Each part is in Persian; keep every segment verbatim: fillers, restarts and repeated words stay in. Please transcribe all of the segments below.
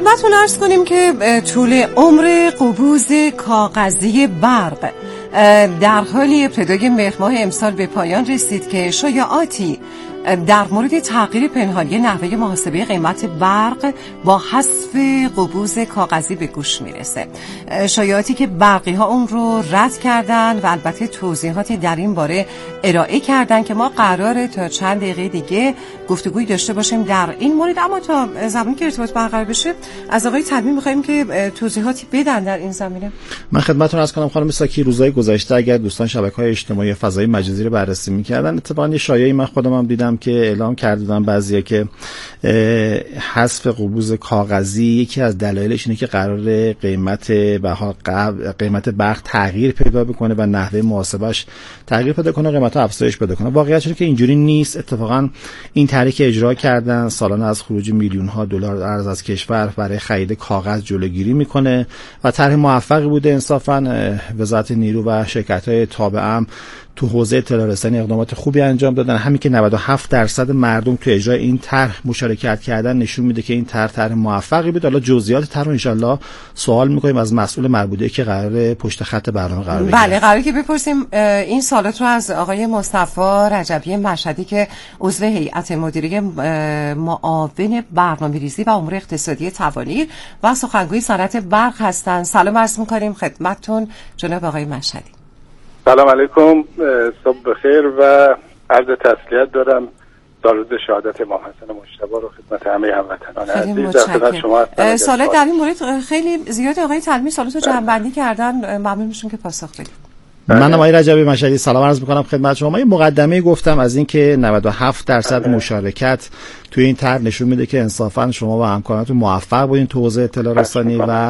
خدمتتون عرض کنیم که طول عمر قبوز کاغذی برق در حال ابتدای مهر ماه امسال به پایان رسید که شایعاتی در مورد تغییر پنهانی نحوه محاسبه قیمت برق با حذف قبوز کاغذی به گوش میرسه. شایعاتی که برقی ها اون رو رد کردن و البته توضیحاتی در این باره ارائه کردن که ما قراره تا چند دقیقه دیگه گفتگوی داشته باشیم در این مورد. اما تا زمانی که ارتباط برقرار بشه از آقای تلمی می‌خوایم که توضیحاتی بدن در این زمینه. من خدمتتون عرض کنم خانم ساکی، روزهای گذشته اگر دوستان شبکه‌های اجتماعی فضای مجازی رو بررسی می‌کردن، اتفاقاً یه شایعی من خودم هم دیدم که اعلام کردن بعضیا که حذف قبوز کاغذی یکی از دلایلش اینه که قرار قیمت بها قیمت برق تغییر پیدا بکنه و نحوه محاسبهش تغییر پیدا کنه، قیمت‌ها افزایش پیدا کنه. واقعیتش اینه که اینجوری نیست. اتفاقاً این طرحی که اجرا کردن سالانه از خروج میلیون‌ها دلار ارز از کشور برای خرید کاغذ جلوگیری میکنه و طرح موفقی بوده. انصافاً وزارت نیرو و شرکت‌های تابعه تو حوزه اطلاع رسانی اقدامات خوبی انجام دادن. همین که نود و هفت درصد مردم تو اجرای این طرح مشارکت کردن نشون میده که این طرح طرح موفقی بود. حالا جزئیات طرح رو ان شاءالله سوال می‌کنیم از مسئول مربوطه که قراره پشت خط برنامه قرار بگیره. بله، قراره که بپرسیم این سوالات رو از آقای مصطفی رجبی مشهدی که عضو هیئت مدیره معاون برنامه‌ریزی و امور اقتصادی توانیر و سخنگوی صنعت برق هستند. سلام عرض می‌کنیم خدمتتون جناب آقای مشهدی. سلام علیکم، صبح بخیر و عرض تسلیت دارم. درود شهادت امام حسن مجتبی رو خدمت همه هموطنان عزیز در خدمت شما هستم. سوالات در این مورد خیلی زیاد آقای تلمی سوالات رو جمع‌بندی کردن، ممنون میشم که پاسخ بدید. من آقای رجبی مشهدی سلام عرض می‌کنم خدمت شما. من یه مقدمه گفتم از این که نود و هفت درصد مشارکت توی این طرح نشون میده که انصافا شما و همکارانتون موفق بودین تو حوزه اطلاع رسانی و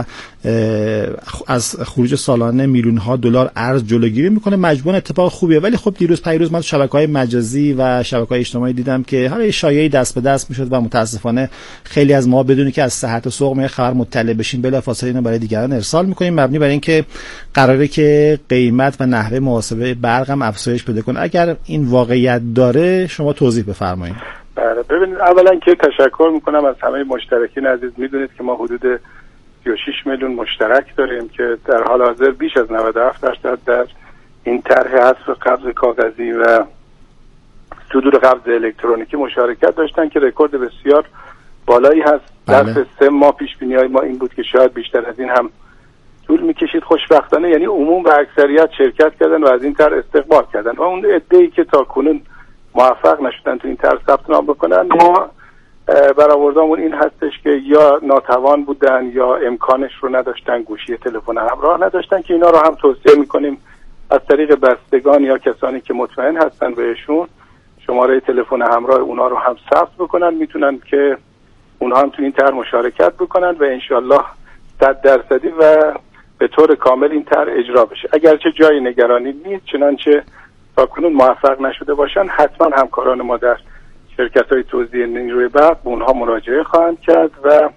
از خروج سالانه میلیون ها دلار ارز جلوگیری میکنه. مجموعاً اتفاق خوبیه. ولی خب دیروز پیروز من شبکه‌های مجازی و شبکه‌های اجتماعی دیدم که حالا شایعی دست به دست میشد و متاسفانه خیلی از ما بدون که از صحت و سقم خبر مطلع بشیم بلافاصله اینو برای دیگران ارسال میکنیم، مبنی بر اینکه قراره که قیمت و نحوه محاسبه برق هم افزایش پیدا کنه. اگر این واقعیت داره شما توضیح بفرمایید. بله، ببینید اولا که تشکر میکنم از همه مشترکین عزیز. میدونید که ما حدود سی و شش میلیون مشترک داریم که در حال حاضر بیش از نود و هفت درصد در این طرح حذف قبض کاغذی و صدور قبض الکترونیکی مشارکت داشتن که رکورد بسیار بالایی هست. بله. در سه ماه پیش بینی‌های ما این بود که شاید بیشتر از این هم طول میکشید. خوشبختانه یعنی عموم و اکثریت شرکت کردن و از این طرح استقبال کردن و اون عده‌ای که تاکنون موفق نشدن تو این طرح ثبت نام بکنن، ما برآوردمون این هستش که یا ناتوان بودن یا امکانش رو نداشتن، گوشی تلفن همراه نداشتن، که اینا رو هم توصیه میکنیم از طریق بستگان یا کسانی که مطمئن هستن بهشون شماره تلفن همراه اونا رو هم ثبت بکنن، میتونن که اونها هم تو این طرح مشارکت بکنن و انشالله صد درصدی و به طور کامل این طرح اجرا بشه. اگرچه جای نگرانی نیست، چنانچه تاکنون موفق نشده باشن، حتما همکاران ما در شرکت‌های توزیع نیروی برق به اونها مراجعه خواهند کرد و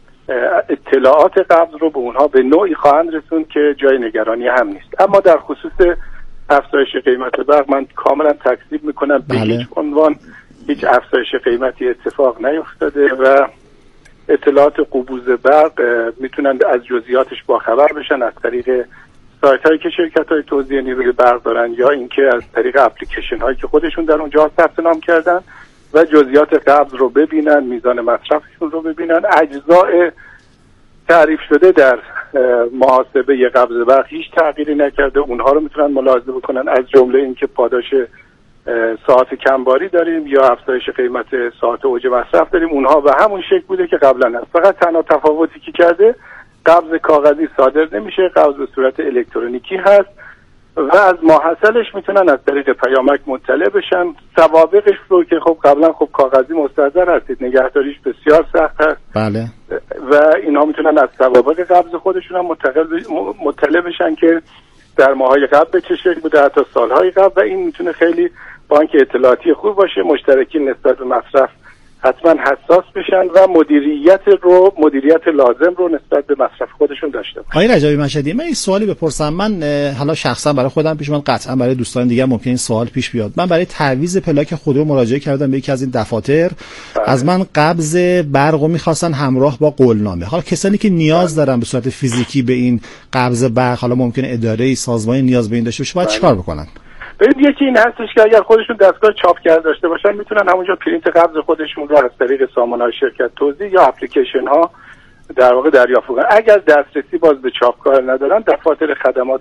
اطلاعات قبض رو به اونها به نوعی خواهند رسوند که جای نگرانی هم نیست. اما در خصوص افزایش قیمت برق من کاملا تکذیب میکنم. به هیچ عنوان هیچ افزایش قیمتی اتفاق نیفتاده و اطلاعات قبوز برق میتونن از جزئیاتش باخبر بشن از طریق سایت هایی که شرکت های توزیع نیروی برق دارن یا اینکه از طریق اپلیکیشن هایی که خودشون در اونجا ثبت نام کردن و جزئیات قبض رو ببینن، میزان مصرفشون رو ببینن. اجزاء تعریف شده در محاسبه قبض برق هیچ تغییری نکرده، اونها رو میتونن ملاحظه بکنن، از جمله اینکه پاداش ساعت کمباری داریم یا افزایش قیمت ساعت اوج مصرف داریم، اونها به همون شکل بوده که قبلا هست. فقط تنها تفاوتی که کرده قبض کاغذی صادر نمیشه، قبض به صورت الکترونیکی هست و از ماحصلش میتونن از طریق پیامک مطلع بشن. سوابقش رو که خب قبلا خب کاغذی مستحضر هستید، نگهداریش بسیار سخت هست. بله. و اینها میتونن از سوابق قبض خودشون هم مطلع بشن که در ماهای قبل به چه شکل بوده، حتی سالهای قبل، و این میتونه خیلی بانک اطلاعاتی خوب باشه. مشترکین نسبت به مصرف حتما حساس بشن و مدیریت رو مدیریت لازم رو نسبت به مصرف خودشون داشته باشن. آقای رجبی مشهدی، من این سوالی بپرسم. من حالا شخصا برای خودم پیش، من قطعا برای دوستان دیگه ممکن این سوال پیش بیاد. من برای تعویض پلاک خودرو مراجعه کردم به یکی از این دفاتر. بله. از من قبض برقو می‌خواستن همراه با قولنامه. حالا کسانی که نیاز بله. دارن به صورت فیزیکی به این قبض برق، حالا ممکن اداره سازمان نیاز به این داشته باشه، باید چیکار بکنن؟ ببین یکی این هستش که اگر خودشون دستگاه چاپ کرده داشته باشن میتونن همونجا پرینت قبض خودشون رو از طریق سامانه‌های شرکت توزیع یا اپلیکیشن ها در واقع دریافت کنن. اگر دسترسی باز به چاپکار ندارن، دفاتر خدمات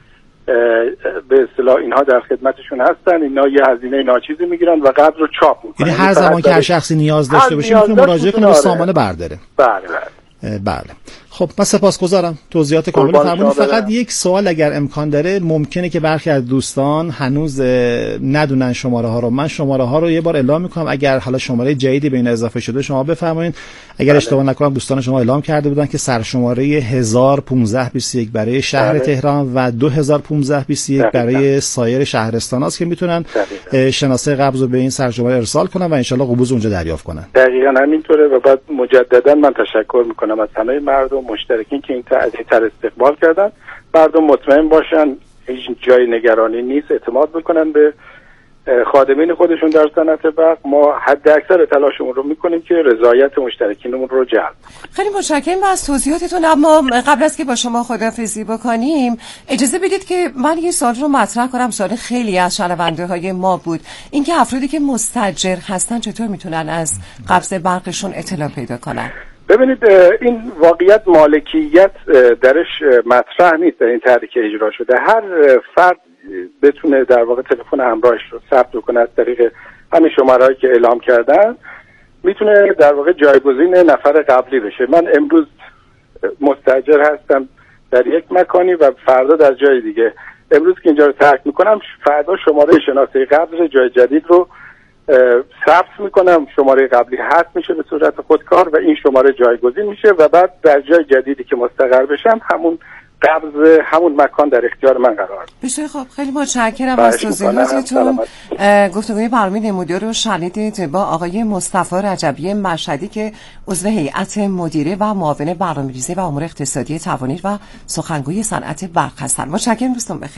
به اصطلاح اینها در خدمتشون هستن. اینا یه هزینه ناچیزی میگیرن و قبض رو چاپ میکنن. یعنی هر زمان که هر شخصی نیاز داشته باشه میتونه مراجعه کنه به سامانه برداره. بله بله. بله. خب من سپاسگزارم توضیحات کامل فرمودید. فقط یک سوال اگر امکان داره، ممکنه که برخی از دوستان هنوز ندونن شماره ها رو. من شماره ها رو یه بار اعلام میکنم، اگر حالا شماره جدیدی به این اضافه شده شما بفرمایید. اگر بله. اشتباه نکنم دوستان شما اعلام کرده بودن که سرشماره هزار و پانزده بیست و یک برای شهر بله. تهران و دو هزار و پانزده بیست و یک برای سایر شهرستان هاست که میتونن شناسه قبض رو به این سرشماره ارسال کنن و ان شاء الله قبوز اونجا دریافت کنن. دقیقاً همینطوره. و بعد مجددا من تشکر میکنم از همه مردم مشترکین که این تر استقبال کردن. مردم مطمئن باشن، هیچ جای نگرانی نیست، اعتماد بکنن به خادمین خودشون در صنعت برق. ما حد اکثر تلاشمون رو میکنیم که رضایت مشترکینمون رو جلب. خیلی متشکرم از توضیحاتتون. اما قبل از که با شما خداحافظی بکنیم اجازه بدید که من یه سوال رو مطرح کنم. سوال خیلی از شنونده های ما بود، اینکه افرادی که مستاجر هستن چطور میتونن از قبض برقشون اطلاع پیدا کنن؟ ببینید این واقعیت مالکیت درش مطرح نیست در این طرحی که اجرا شده. هر فرد بتونه در واقع تلفن همراهش رو ثبت کنه از طریق همین شماره‌ای که اعلام کردن، میتونه در واقع جایگزین نفر قبلی بشه. من امروز مستاجر هستم در یک مکانی و فردا در جای دیگه. امروز که اینجا رو ترک میکنم، فردا شماره شناسه قبض جای جدید رو ثبت میکنم، شماره قبلی حذف میشه به صورت خودکار و این شماره جایگزین میشه و بعد در جای جدیدی که مستقر بشم همون قبض همون مکان در اختیار من قرار. بسیار خب، خیلی متشکرم از توضیحاتتون. گفتگوی برنامه نمودار رو شنیدید با آقای مصطفی رجبی مشهدی که عضو هیئت مدیره و معاون برنامه‌ریزی و امور اقتصادی توانیر و سخنگوی صنعت برق هستند. متشکرم دوستان، بخیر.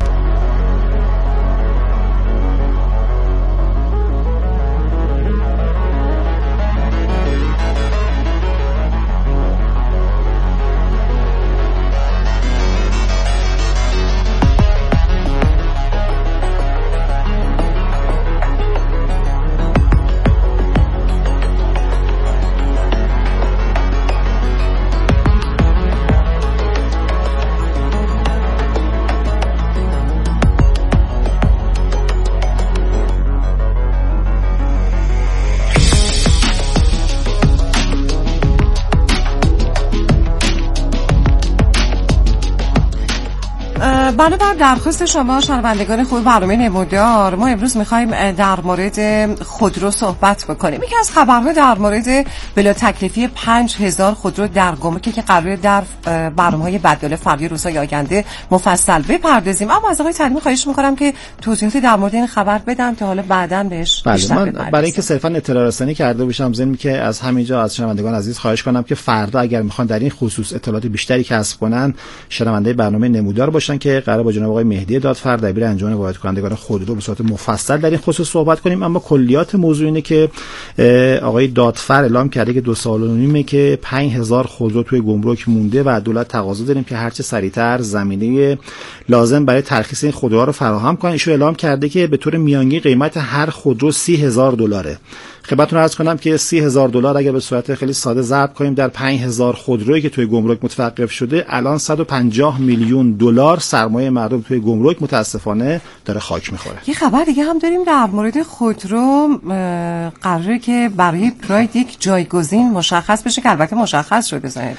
بله، بر درخواست شما شنوندگان خوب برنامه نمودار، ما امروز میخوایم در مورد خودرو صحبت بکنیم. یکی از خبرها در مورد بلا تکلیفی پنج هزار خودرو در گمرک که قراره در برنامه‌های بدل فردی روزهای آینده مفصل بپردازیم. اما از آقای تعلیمی خواهش میکنم که توضیحاتی در مورد این خبر بدن تا حالا بعداً بهش بیشتر بپردازیم. بله، برای اینکه صرفاً اطلاع رسانی کرده باشم، ضمن که از همینجا از شنوندگان عزیز خواهش کنم که فردا اگر میخوان در این خصوص اطلاعات بیشتری کسب کنن، شنونده برنامه نمودار باشن که قرار با جناب آقای مهدی دادفر دبیر انجمن وارد کنندگان خودرو به صورت مفصل در این خصوص صحبت کنیم. اما کلیات موضوع اینه که آقای دادفر اعلام کرده که دو سال و نیمه که پنج هزار خودرو توی گمرک مونده و دولت تقاضا داریم که هرچه سریعتر زمینه لازم برای ترخیص این خودروها رو فراهم کنن. ایشون اعلام کرده که به طور میانگین قیمت هر خودرو سی هزار دلاره. خدمتتون عرض کنم که سی هزار دلار اگر به صورت خیلی ساده ضرب کنیم در پنج هزار خودرویی که توی گمرک متوقف شده، الان صد و پنجاه میلیون دلار سرمایه مردم توی گمرک متاسفانه داره خاک میخوره. یه خبر دیگه هم داریم در مورد خودرو، قراره که برای پراید یک جایگزین مشخص بشه که البته مشخص شده ظاهرا.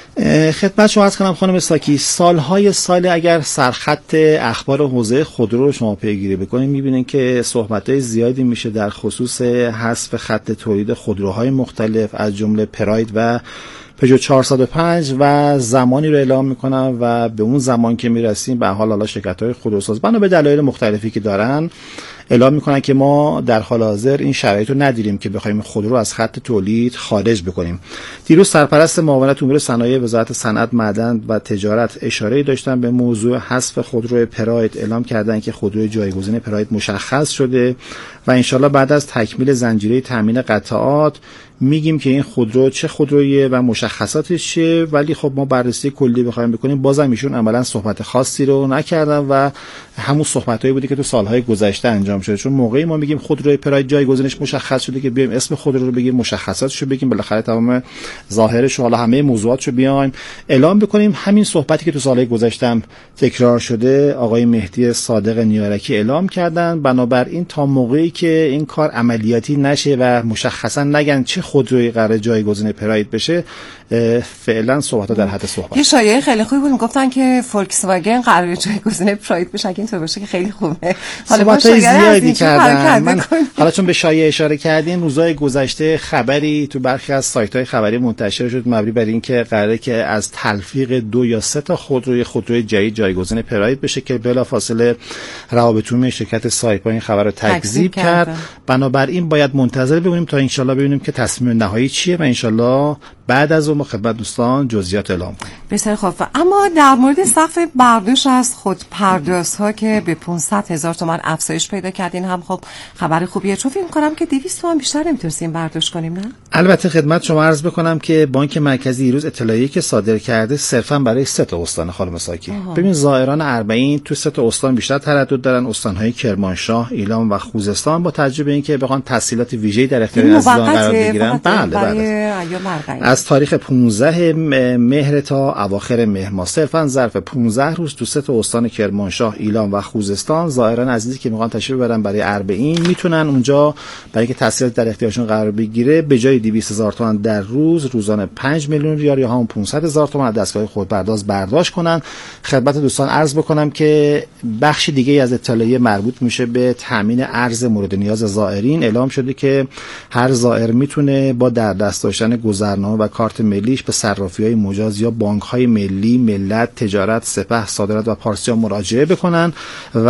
خدمت شما عرض کنم خانم ساکی، سالهای سال اگر سرخط اخبار حوزه خودرو رو شما پیگیری بکنید میبینید که صحبت‌های زیادی میشه در خصوص حذف خط تولید خودروهای مختلف از جمله پراید و پژو چهارصد و پنج و زمانی رو اعلام میکنن و به اون زمان که میرسیم به حال حالا شرکت‌های خودروساز بنا به دلایل مختلفی که دارن اعلام میکنن که ما در حال حاضر این شرایط رو نداریم که بخوایم خودرو از خط تولید خارج بکنیم. دیروز سرپرست معاونت امور صنایع وزارت صنعت، معدن و تجارت اشاره داشتن به موضوع حذف خودرو پراید. اعلام کردن که خودروی جایگزین پراید مشخص شده و انشالله بعد از تکمیل زنجیره تامین قطعات میگیم که این خودرو چه خودرویه و مشخصاتش چیه. ولی خب ما بررسی کلی بخوایم بکنیم بازم ایشون عملا صحبت خاصی رو نکردن و همون صحبتایی بوده که تو سالهای گذشته انجام شده. چون موقعی ما میگیم خودروی پراید جایگزینش مشخص شده که بیایم اسم خودرو رو بگیم، مشخصاتش رو بگیم، بالاخره تمام ظاهرش و حالا همه موضوعاتش رو بیایم اعلام بکنیم. همین صحبتی که تو سالهای گذشته هم تکرار شده آقای مهدی صادق نیارکی اعلام کردن. بنابراین تا موقعی که این کار عملیاتی نشه و مشخصا نگن چه خودروی قرار جایگزین پراید بشه، فعلا صحبت‌ها در حد صحبت. یه شایعه خیلی خوبی بود، میگفتن که فولکس واگن قرار جایگزین پراید بشه. اگه اینطور باشه که خیلی خوبه. حالا ما زیادی کردن. من حالا چون به شایعه اشاره کردین، روزهای گذشته خبری تو برخی از سایت‌های خبری منتشر شد مبنی بر اینکه قراره که از تلفیق دو یا سه تا خودروی خودروی جدید جایگزین پراید بشه که بلافاصله روابط شرکت سایپا این خبر رو تکذیب کرد. بنابراین باید منتظر بمونیم تا انشالله ببینیم که تصمیم نهایی چیه و انشالله بعد از اون ما خدمت دوستان جزئیات اعلام کنیم. بسیار خوب. اما در مورد سقف برداشت از خودپردازها که به پانصد هزار تومان افزایش پیدا کردین هم خب خبر خوبیه، چون فکر می‌کنم که دویست تومان بیشتر نمی‌تونیم برداشت کنیم. نه البته خدمت شما عرض بکنم که بانک مرکزی دیروز اطلاعیه‌ای که صادر کرده صرفاً برای سه تا استان خانم ساکی. ببین زائران اربعین تو سه تا استان بیشتر تردد دارن، استان‌های کرمانشاه، ایلام و خوزستان، با توجه به اینکه بخوان تحصیلات ویژه‌ای در اختیار عزیزان قرار بگیرن. بله بله. از تاریخ پانزده مهر تا اواخر مهر ماه صرفاً ظرف پانزده روز تو سه تا استان کرمانشاه، ایلام و خوزستان زائران عزیزی که میخوان تشریف ببرن برای اربعین میتونن اونجا برای اینکه تحصیلات در اختیارشون قرار بگیره به جای دویست هزار تومان در روز روزانه پنج میلیون ریال یا هم پانصد هزار تومان از دستگاه خودپرداز برداشت کنن. خدمت دوستان عرض بکنم که بخش دیگه از اطلاعیه مربوط میشه به تامین ارز مورد نیاز زائرین. اعلام شده که هر زائر میتونه با در دست داشتن گذرنامه و کارت ملیش به صرافی‌های مجاز یا بانک‌های ملی، ملت، تجارت، سپه، صادرات و پارسیا مراجعه بکنن و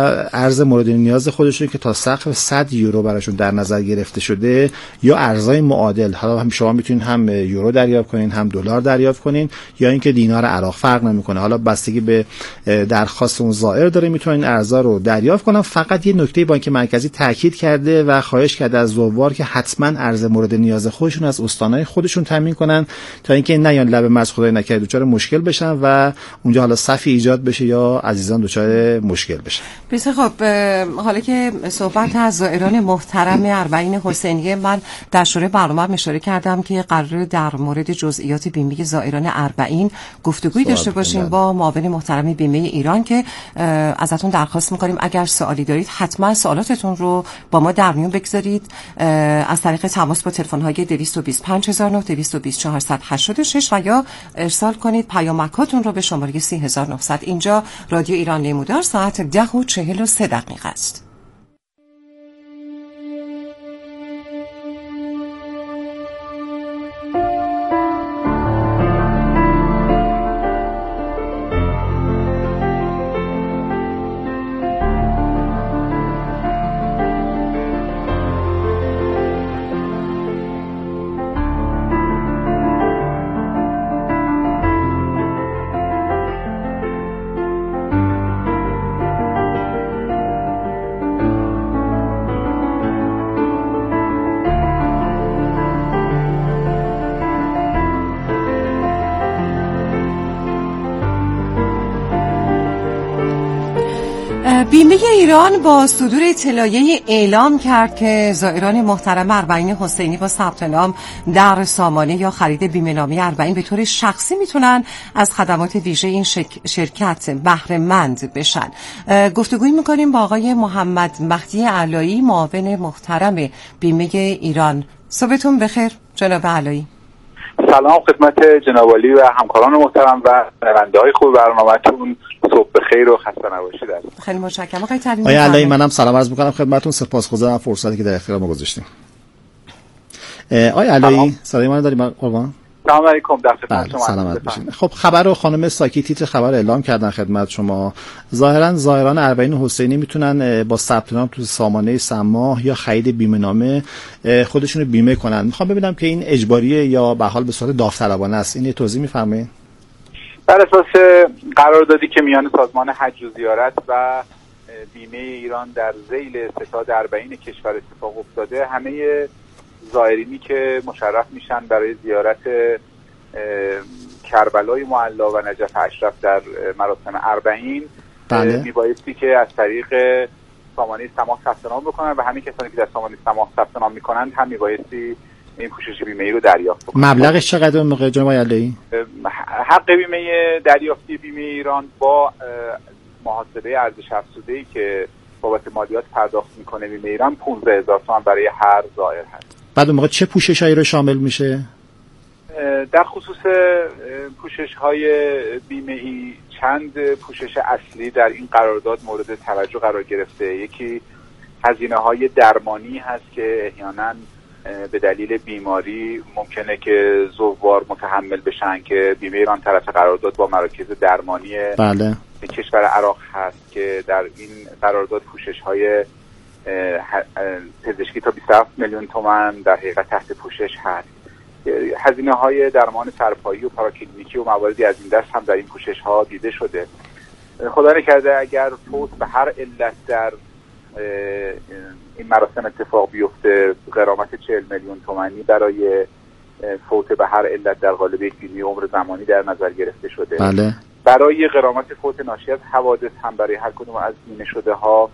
ارز مورد نیاز خودشون که تا سقف صد یورو براشون در نظر گرفته شده یا ارزهای معادل، حالا هم شما میتونین هم یورو دریافت کنین هم دلار دریافت کنین یا اینکه دینار عراق، فرق نمیکنه، حالا بستگی به درخواست اون زائر داره میتونین ارزها رو دریافت کنن. فقط یه نکته بانک مرکزی تاکید کرده و خواهش کرده از زوار که حتما ارز مورد نیاز خودشون از استانهای خودشون تامین کنن تا اینکه نیان لب مرز خدای نکرده دچار مشکل بشن و اونجا حالا صفی ایجاد بشه یا عزیزان دچار مشکل بشن. بسیار خب. حالا که صحبت از زائران محترم اربعین حسینیه، من در شروع برنامه اشاره کردم که قرار در مورد جزئیات بیمه زائران اربعین گفتگویی داشته باشیم با معاون محترم بیمه ایران که ازتون درخواست می‌کنیم اگر سوالی دارید حتما سوالاتتون رو با ما در میون بگذارید از طریق تماس با تلفن‌های دویست و بیست و پنج هزار و نهصد، دویست و بیست چهارصد و هشتاد و شش و یا ارسال کنید پیامکاتون رو به شماره سی هزار و نهصد. اینجا رادیو ایران نمودار، ساعت ده و چهل و سه دقیقه است. بیمه ایران با صدور اطلاعیه اعلام کرد که زائران محترم اربعین حسینی با ثبت نام در سامانه یا خرید بیمه نامه اربعین به طور شخصی میتونن از خدمات ویژه این شرکت بهره مند بشن. گفتگوی میکنیم با آقای محمد مهدی علایی، معاون محترم بیمه ایران. صبحتون بخیر جناب علایی. سلام خدمت جناب عالی و همکاران محترم و شنونده‌های خوب برنامه‌تون. صبح بخیر و خسته نباشید. خیلی متشکرم آقای تعلیم. آقای علایی منم سلام عرض می‌کنم خدمتتون، سپاسگزارم فرصتی که در اختیار ما گذاشتیم. آقای علایی صدای من دارید قربان؟ سلام علیکم. در خدمت شما. سلامت باشین. خب خبر رو خانم ساکی تیتر خبر اعلام کردن خدمت شما. ظاهرا زائران اربعین حسینی میتونن با ثبت نام تو سامانه سماح یا خرید بیمه نامه خودشونو بیمه کنن. میخوام ببینم که این اجباریه یا به حال به صورت داوطلبانه است. این توضیح میفرمایید؟ بر اساس قراردادی که میان سازمان حج و زیارت و بیمه ایران در ذیل ستاد اربعین کشور اتفاق افتاده، همه زائرینی که مشرف میشن برای زیارت کربلای معلا و نجف اشرف در مراسم اربعین بله. میبایستی که از طریق سامانه سماح ثبت نام بکنن و همین کسانی که در سامانه سماح ثبت نام میکنن هم میبایستی این پوشش بیمه ای رو دریافت بکنن. مبلغش چقدر موقع جناب علایی؟ حق بیمه دریافتی بیمه ایران با محاسبه ارزش افزوده‌ای که بابت مالیات پرداخت میکنه بیمه ایران پانزده هزار تومان برای هر زائر هست. بعد اون موقع چه پوششایی رو شامل میشه؟ در خصوص پوشش‌های بیمه ای چند پوشش اصلی در این قرارداد مورد توجه قرار گرفته. یکی هزینه‌های درمانی هست که احیانا به دلیل بیماری ممکنه که زوار متحمل بشن که بیمه ایران طرف قرارداد با مراکز درمانی بله. کشور عراق هست که در این قرارداد پوشش‌های پزشکی تا بیست و هفت میلیون تومان در حقیقت تحت پوشش هست. هزینه های درمان سرپایی و پاراکلینیکی و مواردی از این دست هم در این پوشش ها دیده شده. خدا نکرده اگر فوت به هر علت در این مراسم اتفاق بیفته، غرامت چهل میلیون تومانی برای فوت به هر علت در قالب یک بیمه عمر زمانی در نظر گرفته شده. بله. برای غرامت فوت ناشی از حوادث هم برای هر کدوم از بیمه شده ها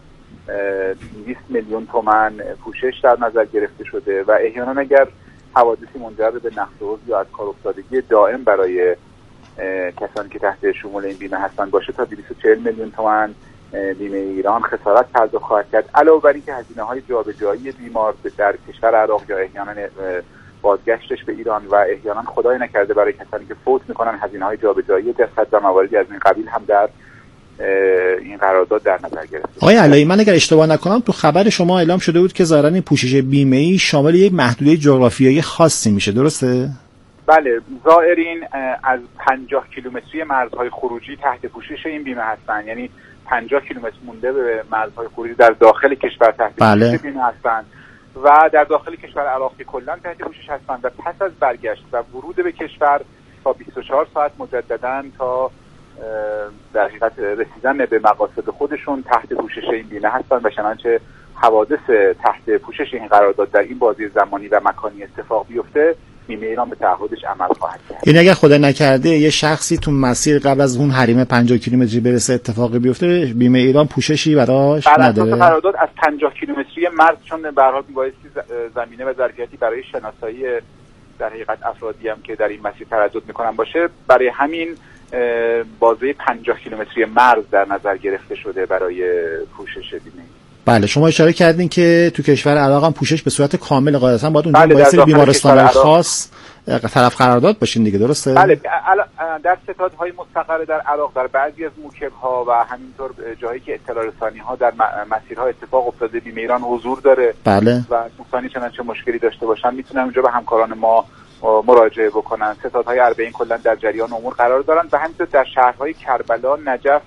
دویست میلیون تومان پوشش در نظر گرفته شده و احیانا اگر حوادثی منجر به نقص عضو یا از کار افتادگی دائم برای کسانی که تحت شمول این بیمه هستند باشه تا دویست و چهل میلیون تومان بیمه ایران خسارت پرداخت خواهد کرد. علاوه بر اینکه هزینه‌های جابجایی بیمار در کشور عراق یا احیانا بازگشتش به ایران و احیانا خدای نکرده برای کسانی که فوت میکنن هزینه‌های جابجایی جسد و مواردی از این قبیل هم در این قرارداد در نظر گرفته. آقای علایی، من اگر اشتباه نکنم تو خبر شما اعلام شده بود که ظاهرا این پوشش بیمه‌ای شامل یک محدوده جغرافیایی خاصی میشه، درسته؟ بله، زائرین از پنجاه کیلومتری مرزهای خروجی تحت پوشش این بیمه هستند. یعنی پنجاه کیلومتر مونده به مرزهای خروجی در داخل کشور تحت بله. پوشش بیمه هستند و در داخل کشور عراق که کلا تحت پوشش هستند و پس از برگشت و ورود به کشور تا بیست و چهار ساعت مجددا تا در حقیقت رسیدن به مقاصد خودشون تحت پوشش این بیمه هستند و چنانچه حوادث تحت پوشش این قرارداد در این بازی زمانی و مکانی اتفاق بیفته بیمه ایران به تعهدش عمل خواهد کرد. این اگر خدا نکرده یه شخصی تو مسیر قبل از اون حریم پنجاه کیلومتری برسه اتفاقی بیفته، بیمه ایران پوششی براش نداره؟ بر اساس قرارداد از پنجاه کیلومتری مرز چون به هر حال میبایستی زمینه و ظرفیتی برای شناسایی در حقیقت افرادی هم که در این مسیر تردد میکنن باشه، برای همین بازه پنجاه کیلومتری مرز در نظر گرفته شده برای پوشش بیمه. بله، شما اشاره کردین که تو کشور عراق هم پوشش به صورت کامل قاعدتا باید اونجا بله، باید بیمارستان خاص طرف قرارداد باشین دیگه، درسته؟ بله، در ستادهای مستقر در عراق در بعضی از موکب‌ها و همینطور جایی که اطلاع رسانی‌ها در مسیرها اتفاق افتاده بیمه ایران حضور داره. بله. و دوستانی چنانچه مشکلی داشته باشن میتونن اونجا به همکاران ما مراجعه بکنن. ستادهای اربعین کلا در جریان امور قرار دارن و همینطور در شهرهای کربلا، نجف،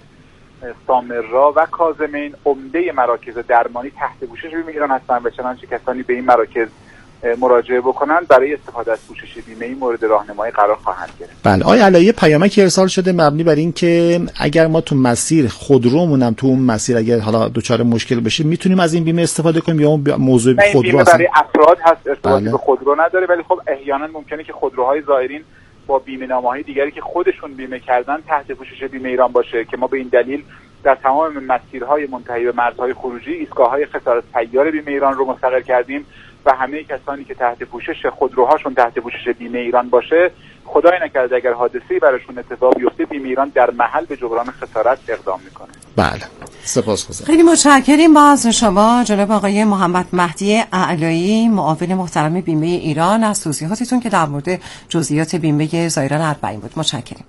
سامرا و کاظمین عمده مراکز درمانی تحت پوشش بیمه ایران هستند و چنانچه کسانی به این مراکز مراجعه بکنن برای استفاده از پوشش بیمه‌ای مورد راهنمایی قرار خواهند گرفت. بله، آقای علایی پیامکی ارسال شده مبنی بر این که اگر ما تو مسیر خودرومونم تو اون مسیر اگر حالا دچار مشکل بشه میتونیم از این بیمه استفاده کنیم یا اون موضوع خودرو بیمه برای افراد هست، ارتباطی بله. به خودرو نداره، ولی خب احیانا ممکنه که خودروهای زائرین با بیمه نامه‌های دیگری که خودشون بیمه کردن تحت پوشش بیمه ایران باشه که ما به این دلیل در تمام مسیرهای منتهی به مرزهای خروجی ایستگاه‌های خسارت سیار بیمه ایران رو مستقر کردیم و همه کسانی که تحت پوشش خودروهاشون تحت پوشش بیمه ایران باشه، خدای نکرده اگر حادثه‌ای براشون اتفاق بیفته بیمه ایران در محل به جبران خسارت اقدام میکنه. بله، سپاسگزارم. خیلی متشکریم باز شما جناب آقای محمد مهدی اعلایی، معاون محترم بیمه ایران، از توضیحاتتون که در مورد جزئیات بیمه زائران اربعین بود. متشکریم.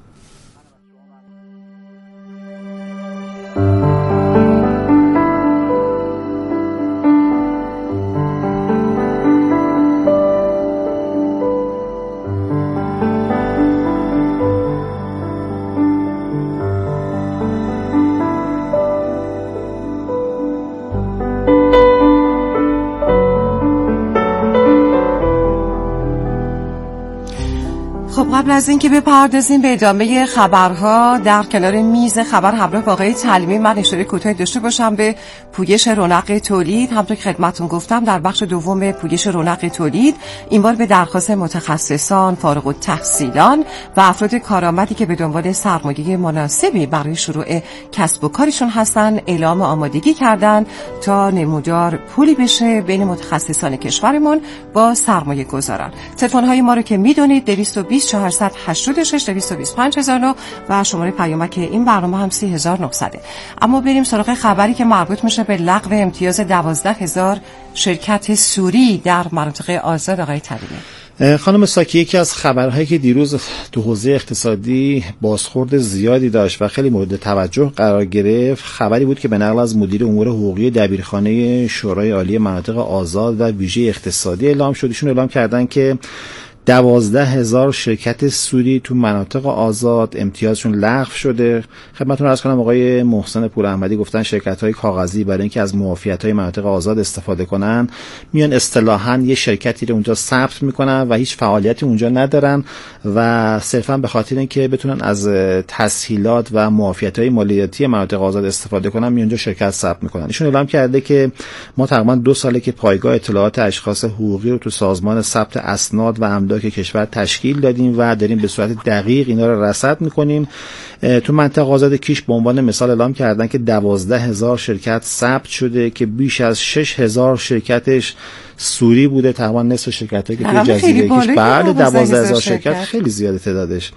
خب قبل از اینکه بپردازیم به ادامه خبرها، در کنار میز خبر همراه با آقای تعلیمی من اشاره کوتاهی داشته باشم به پویش رونق تولید. همونطور که خدمتتون گفتم در بخش دوم پویش رونق تولید این بار به درخواست متخصصان، فارغ التحصیلان و افراد کارآمدی که به دنبال سرمایه مناسبی برای شروع کسب و کارشون هستن اعلام آمادگی کردن تا نمودار پولی بشه بین متخصصان کشورمون با سرمایه گذاران. تلفن های ما رو که میدونید دویست و بیست چهارصد و هشتاد و شش دویست و بیست و پنج هزار و نه و شماره پیامک این برنامه هم سی هزار و نهصد. اما بریم سراغ خبری که مربوط میشه به لغو امتیاز دوازده هزار شرکت سوری در مناطق آزاد. آقای طلیمی. خانم ساکی، یکی از خبرهایی که دیروز تو حوزه اقتصادی بازخورد زیادی داشت و خیلی مورد توجه قرار گرفت، خبری بود که به نقل از مدیر امور حقوقی دبیرخانه شورای عالی مناطق آزاد و ویژه اقتصادی اعلام شد. ایشون اعلام کردن که دوازده هزار شرکت سوری تو مناطق آزاد امتیازشون لغو شده. خدمتتون عرض کنم آقای محسن پور احمدی گفتن شرکت‌های کاغذی برای اینکه از معافیت‌های مناطق آزاد استفاده کنن میان اصطلاحاً یه شرکتی رو اونجا ثبت میکنن و هیچ فعالیتی اونجا ندارن و صرفاً به خاطر اینکه بتونن از تسهیلات و معافیت‌های مالیاتی مناطق آزاد استفاده کنن میان اونجا شرکت ثبت میکنن. ایشون اعلام کرده که ما تقریباً دو ساله که پایگاه اطلاعات اشخاص حقوقی رو تو سازمان ثبت اسناد و املاک کشور تشکیل دادیم و داریم به صورت دقیق اینا رو رصد میکنیم. تو منطقه آزاد کیش به عنوان مثال اعلام کردن که دوازده هزار شرکت ثبت شده که بیش از شش هزار شرکتش سوری بوده، تقریبا نصف شرکتایی که توی جزیره کیش بعد دوازده هزار شرکت خیلی زیاده تعدادش.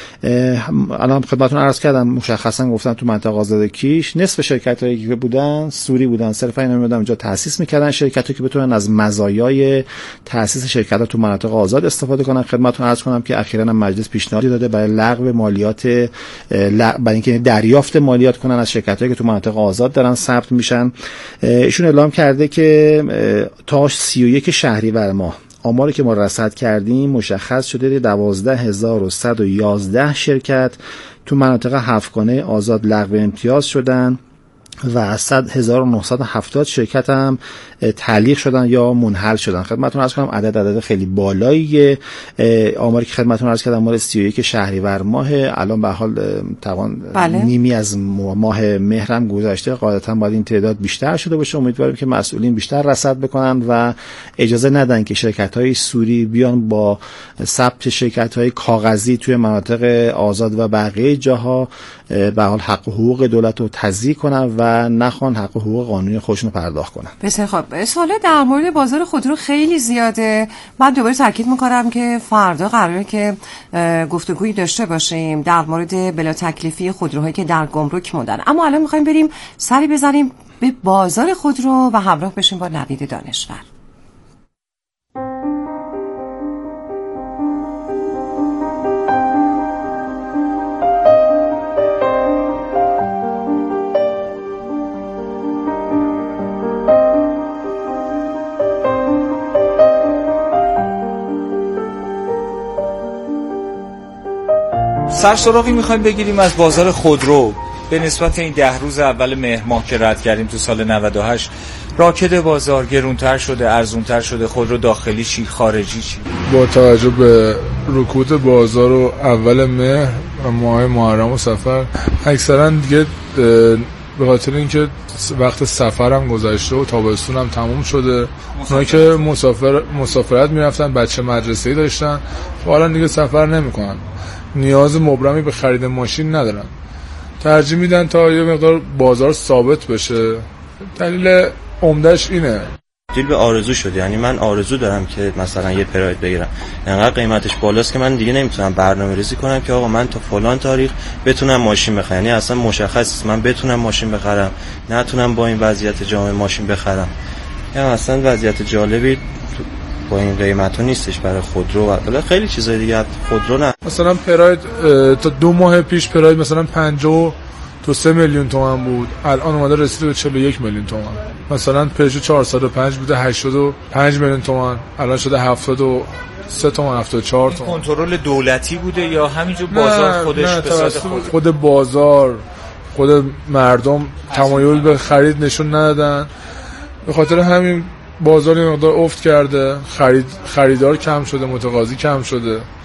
الان خدمتتون عرض کردم مشخصا گفتم تو منطقه آزاد کیش نصف شرکتایی که بودن سوری بودن، صرفا اینا میادن اونجا تأسیس میکردن شرکتی که بتونن از مزایای تأسیس شرکت‌ها تو مناطق آزاد استفاده کنن. خدمتتون عرض کنم که اخیراً مجلس پیشنهادی داده برای لغو مالیات، برای اینکه دریافت مالیات کنن از شرکتایی که تو مناطق آزاد دارن ثبت میشن. ایشون اعلام کرده که تا سی و یک شهریور ماه آماری که ما رصد کردیم مشخص شده دوازده هزار و صد و یازده شرکت تو مناطق هفتگانه آزاد لغو امتیاز شدن و صد هزار و نهصد و هفتاد شرکت هم تعلیق شدن یا منحل شدن. خدمتتون عرض کنم عدد عدد خیلی بالاییه. آماری که خدمتتون عرض کردم مال سی و یک شهریور ماه، الان به حال توان بله. نیمی از ماه مهر هم گذشته، قاعدتا باید این تعداد بیشتر شده باشه. امیدواریم که مسئولین بیشتر رصد بکنن و اجازه ندن که شرکت‌های سوری بیان با ثبت شرکت‌های کاغذی توی مناطق آزاد و بقیه جاها به حال حق و حقوق دولت رو تضییع کنن و نخوان حق و حقوق قانونی خودشون رو پرداخت کنن. بسیار خب. سوال در مورد بازار خودرو خیلی زیاده. من دوباره تاکید میکنم که فردا قراره که گفتگویی داشته باشیم در مورد بلا تکلیفی خودروهایی که در گمرک موندن. اما الان میخوایم بریم سری بزنیم به بازار خودرو و همراه بشیم با نوید دانشور. سرسراغی میخوایم بگیریم از بازار خودرو. به نسبت این ده روز اول مهر ماه که رد کردیم تو سال نود و هشت، راکد بازار گرونتر شده، ارزونتر شده. خودرو داخلی چی، خارجی چی؟ با توجه به رکود بازار و اول مهر و ماه محرم و صفر، اکثرا دیگه به خاطر اینکه وقت سفرم گذشته و تابستون هم تموم شده، اونایی که مسافر مسافرت میرفتن، بچه مدرسه‌ای داشتن، حالا دیگه سفر نمیکنن، نیاز مبرمی به خرید ماشین ندارن، ترجیح میدن تا یه مقدار بازار ثابت بشه. دلیل عمدهش اینه. تبدیل به آرزو شد. یعنی من آرزو دارم که مثلا یه پراید بگیرم، انقدر قیمتش بالاست که من دیگه نمیتونم برنامه‌ریزی کنم که آقا من تا فلان تاریخ بتونم ماشین بخرم. یعنی اصلا مشخص من بتونم ماشین بخرم، نتونم با این وضعیت جامعه ماشین بخرم. یعنی اصلا وضعیت جالبی با این قیمتا نیستش برای خودرو و بالا خیلی چیزای دیگه. خودرو نه، مثلا پراید تا دو ماه پیش پراید مثلا پنجاه تا سه میلیون تومان بود، الان اومده رسیده به چهل و یک میلیون تومان. مثلا پژو چهارصد و پنج بوده هشتاد و پنج میلیون تومان، الان شده هفتاد و سه تومان، هفتاد و چهار تومان. کنترل دولتی بوده یا همینجور بازار خودش نه، به صورت خود؟ خود بازار، خود مردم تمایل به خرید نشون ندادن، به خاطر همین بازار این مقدار افت کرده، خرید خریدار کم شده، متقاضی کم شده.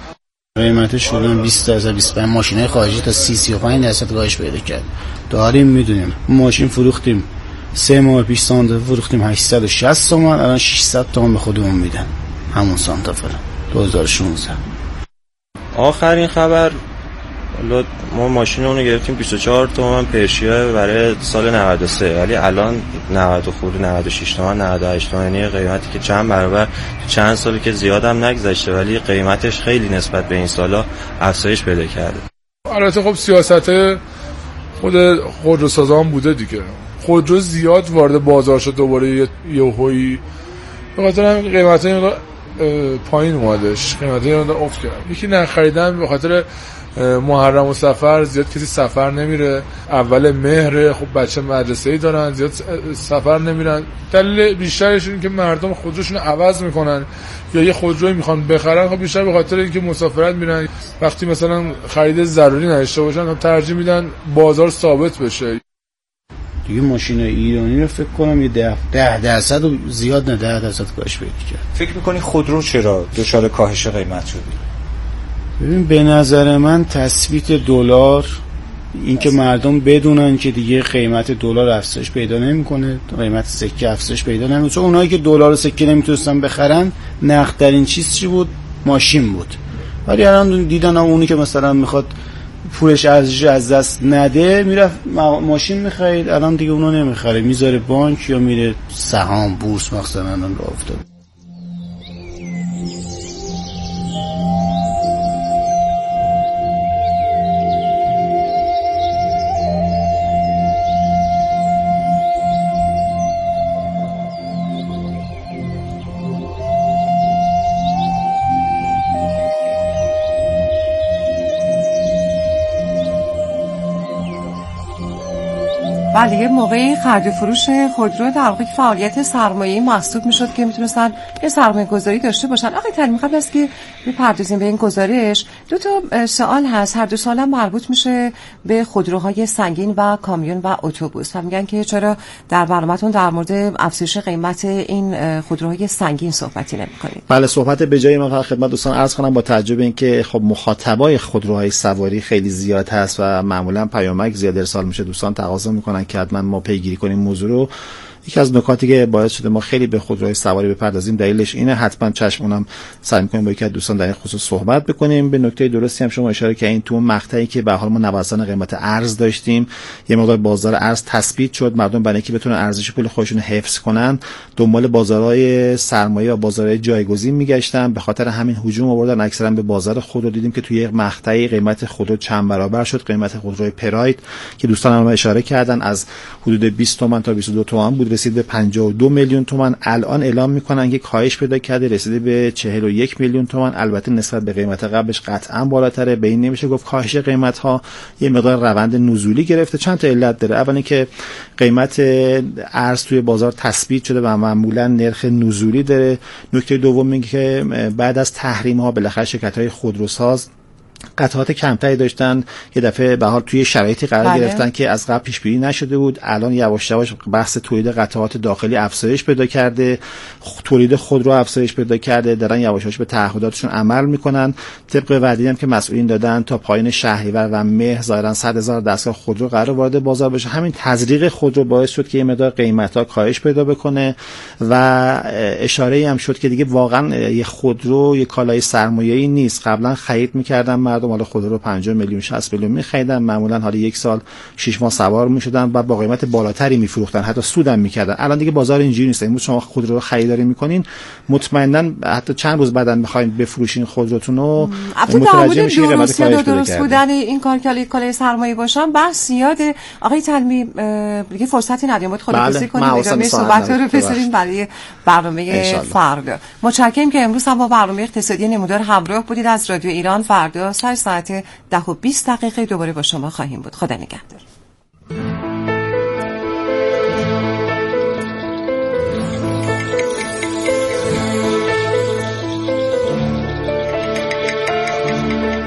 قیمتش شدن بیست درصد بیست و پنج، ماشینای خارجی تا سی سی و پنج درصد کاهش پیدا کرد. داریم میدونیم. ماشین فروختیم سه ماه پیش سانتا فروختیم هشتصد و شصت تومن، الان ششصد تومن به خودمون میدن. همون سانتا فر دو هزار و شانزده. آخرین خبر، حالا ما ماشین اونو گرفتیم بیست و چهار تومن پرشیا برای سال نود و سه، ولی الان نود و خورده نود و شش تومن نود و هشت تومن، یعنی قیمتی که چند برابر چند سالی که زیادم نگذشته ولی قیمتش خیلی نسبت به این سالا افزایش پیدا کرده. البته خب سیاست خود خودروسازان بوده دیگه. خودرو زیاد وارد بازار شد دوباره یهویی، به خاطر همین قیمت‌ها پایین اومدش، قیمت‌ها افت کرد. یکی نخریدن به خاطر محرم و سفر، زیاد کسی سفر نمیره، اول مهر، خب بچه مدرسه‌ای دارن زیاد سفر نمیرن. دلیل بیشترش اینه که مردم خودروشون عوض میکنن یا یه خودروی میخوان بخرن، خب بیشتر به خاطر اینکه مسافرت میرن، وقتی مثلا خرید ضروری نداشته باشن خب ترجیح میدن بازار ثابت بشه. دیگه ماشین ایرانی رو فکر کنم یه ده ده درصد و زیاد نه ده درصد کاهش پیدا کرد. فکر می‌کنی خودرو چرا دچار کاهش قیمت شده؟ ببین به نظر من تثبیت دلار، اینکه مردم بدونن که دیگه قیمت دلار افزایش پیدا نمیکنه، قیمت سکه افزایش پیدا نمیکنه. چون اونایی که دلار و سکه نمیتونستن بخرن، نقدترین چیز چی بود؟ ماشین بود. ولی الان دیدن اونی که مثلا میخواد پولش ارزش از دست نده میرفت ماشین میخرید، الان دیگه اونو نمیخره، میذاره بانک یا میره سهام بورس مثلا الان راه افتاده. بله، یه موقعی خرید و فروش خودرو در واقع فعالیت سرمایه‌ای محسوب میشد که میتونستن یه سرمایه گذاری داشته باشن. آقای تلمی، قبل از که بپردازیم به این گزارش، دو تا سوال هست، هر دو سوالم مربوط میشه به خودروهای سنگین و کامیون و اتوبوس و میگن که چرا در برنامه‌تون در مورد افزایش قیمت این خودروهای سنگین صحبتی نمی‌کنید؟ بله، صحبت به جای من خدمت دوستان عرض کنم با توجه به اینکه خب مخاطبای خودروهای سواری خیلی زیاد هست و معمولا پیامک زیاد ارسال میشه، دوستان تقاضا میکنن که حتما ما پیگیری کنیم موضوع رو. یکی از نکاتی که باعث شده ما خیلی به خودروهای سواری بپردازیم دلیلش اینه، حتما چشم اونم سعی می‌کنیم با یکی از دوستان در این خصوص صحبت بکنیم. به نکته درستی هم شما اشاره کردین، تو مقطعی که به حال ما نوسان قیمت ارز داشتیم، یه مقدار بازار ارز تثبیت شد، مردم برای اینکه بتونن ارزش پول خودشون حفظ کنن دنبال بازارهای سرمایه و بازارهای جایگزین میگشتن، به خاطر همین هجوم آوردن اکثرا به بازار خودرو. دیدیم که توی یک مقطعی قیمت خودرو چند برابر شد. قیمت خودروی پراید که دوستان هم اشاره کردن از حدود بیست تومن تا بیست و دو تومن بود، رسید به پنجاه و دو میلیون تومان. الان اعلام میکنن که کاهش پیدا کرده، رسیده به چهل و یک میلیون تومان. البته نسبت به قیمت قبلش قطعا بالاتره، به این نمیشه گفت کاهش قیمت ها، یه مقدار روند نزولی گرفته. چند تا علت داره. اولی که قیمت ارز توی بازار تثبیت شده و معمولا نرخ نزولی داره. نکته دوم اینه که بعد از تحریم ها بالاخره شرکت های خودروساز قطعات کمتری داشتن، یه دفعه به حال توی شرایطی قرار بله. گرفتن که از قبل پیش بینی نشده بود. الان یواش یواش بحث تولید قطعات داخلی افزایش پیدا کرده، تولید خودرو افزایش پیدا کرده، دارن یواش یواش به تعهداتشون عمل میکنن. طبق وعده‌ای هم که مسئولین دادن تا پایان شهریور و مهر ظاهرا صد هزار دستگاه خودرو قرار وارد بازار بشه. همین تزریق خودرو باعث شد که یه مقدار قیمت‌ها کاهش پیدا بکنه و اشاره‌ای هم شد که دیگه واقعا یه خودرو یه کالای سرمایه‌ای نیست. قبلا خرید می‌کردن مردم، حالا خودرو پنجاه میلیون شصت میلیون می‌خریدن، معمولا حالا یک سال شش ماه سوار می‌شدن و با قیمت بالاتری می‌فروختن، حتی سودم می‌کردن. الان دیگه بازار اینجوری نیست. امروز شما خودرو رو خریداری می‌کنین، مطمئناً حتی چند روز بعداً می‌خواید بفروشین خودروتون رو، متوجه میشین قیمت کاهش پیدا کرده. بودن این کار که کالای سرمایه باشن بحث زیاده. آقای تلمی دیگه فرصتی نداریم، باید خداحافظی کنیم، ادامه صحبت رو بذاریم برای برنامه فردا. متشکرم که امروز هم با برنامه اقتصادی نمودار همراه بودید از رادیو ایران. فردا ساعت ده و بیست دقیقه دوباره با شما خواهیم بود. خدا نگهدار.